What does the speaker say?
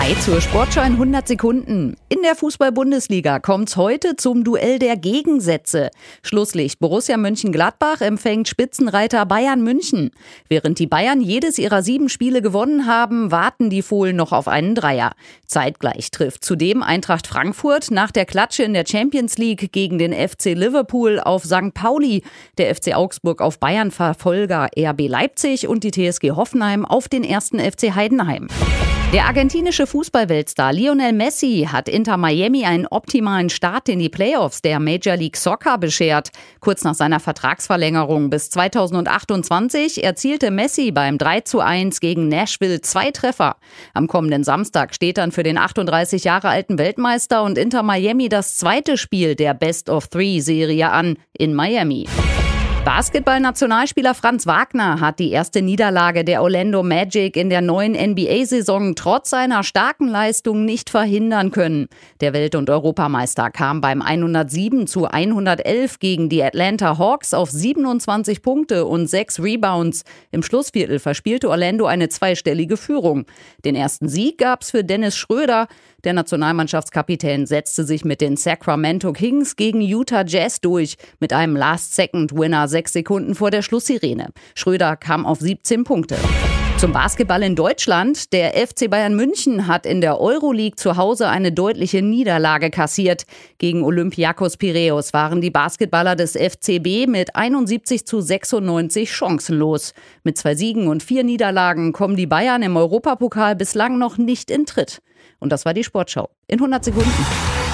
Hi zur Sportschau in 100 Sekunden. In der Fußball-Bundesliga kommt's heute zum Duell der Gegensätze. Schlusslicht Borussia Mönchengladbach empfängt Spitzenreiter Bayern München. Während die Bayern jedes ihrer 7 Spiele gewonnen haben, warten die Fohlen noch auf einen Dreier. Zeitgleich trifft zudem Eintracht Frankfurt nach der Klatsche in der Champions League gegen den FC Liverpool auf St. Pauli, der FC Augsburg auf Bayern-Verfolger RB Leipzig und die TSG Hoffenheim auf den 1. FC Heidenheim. Der argentinische Fußballweltstar Lionel Messi hat Inter Miami einen optimalen Start in die Playoffs der Major League Soccer beschert. Kurz nach seiner Vertragsverlängerung bis 2028 erzielte Messi beim 3:1 gegen Nashville 2 Treffer. Am kommenden Samstag steht dann für den 38 Jahre alten Weltmeister und Inter Miami das zweite Spiel der Best-of-Three-Serie an in Miami. Basketball-Nationalspieler Franz Wagner hat die erste Niederlage der Orlando Magic in der neuen NBA-Saison trotz seiner starken Leistung nicht verhindern können. Der Welt- und Europameister kam beim 107:111 gegen die Atlanta Hawks auf 27 Punkte und 6 Rebounds. Im Schlussviertel verspielte Orlando eine zweistellige Führung. Den ersten Sieg gab's für Dennis Schröder. Der Nationalmannschaftskapitän setzte sich mit den Sacramento Kings gegen Utah Jazz durch, mit einem Last-Second-Winner 6 Sekunden vor der Schlusssirene. Schröder kam auf 17 Punkte. Zum Basketball in Deutschland. Der FC Bayern München hat in der Euroleague zu Hause eine deutliche Niederlage kassiert. Gegen Olympiakos Piräus waren die Basketballer des FCB mit 71:96 chancenlos. Mit 2 Siegen und 4 Niederlagen kommen die Bayern im Europapokal bislang noch nicht in Tritt. Und das war die Sportschau in 100 Sekunden.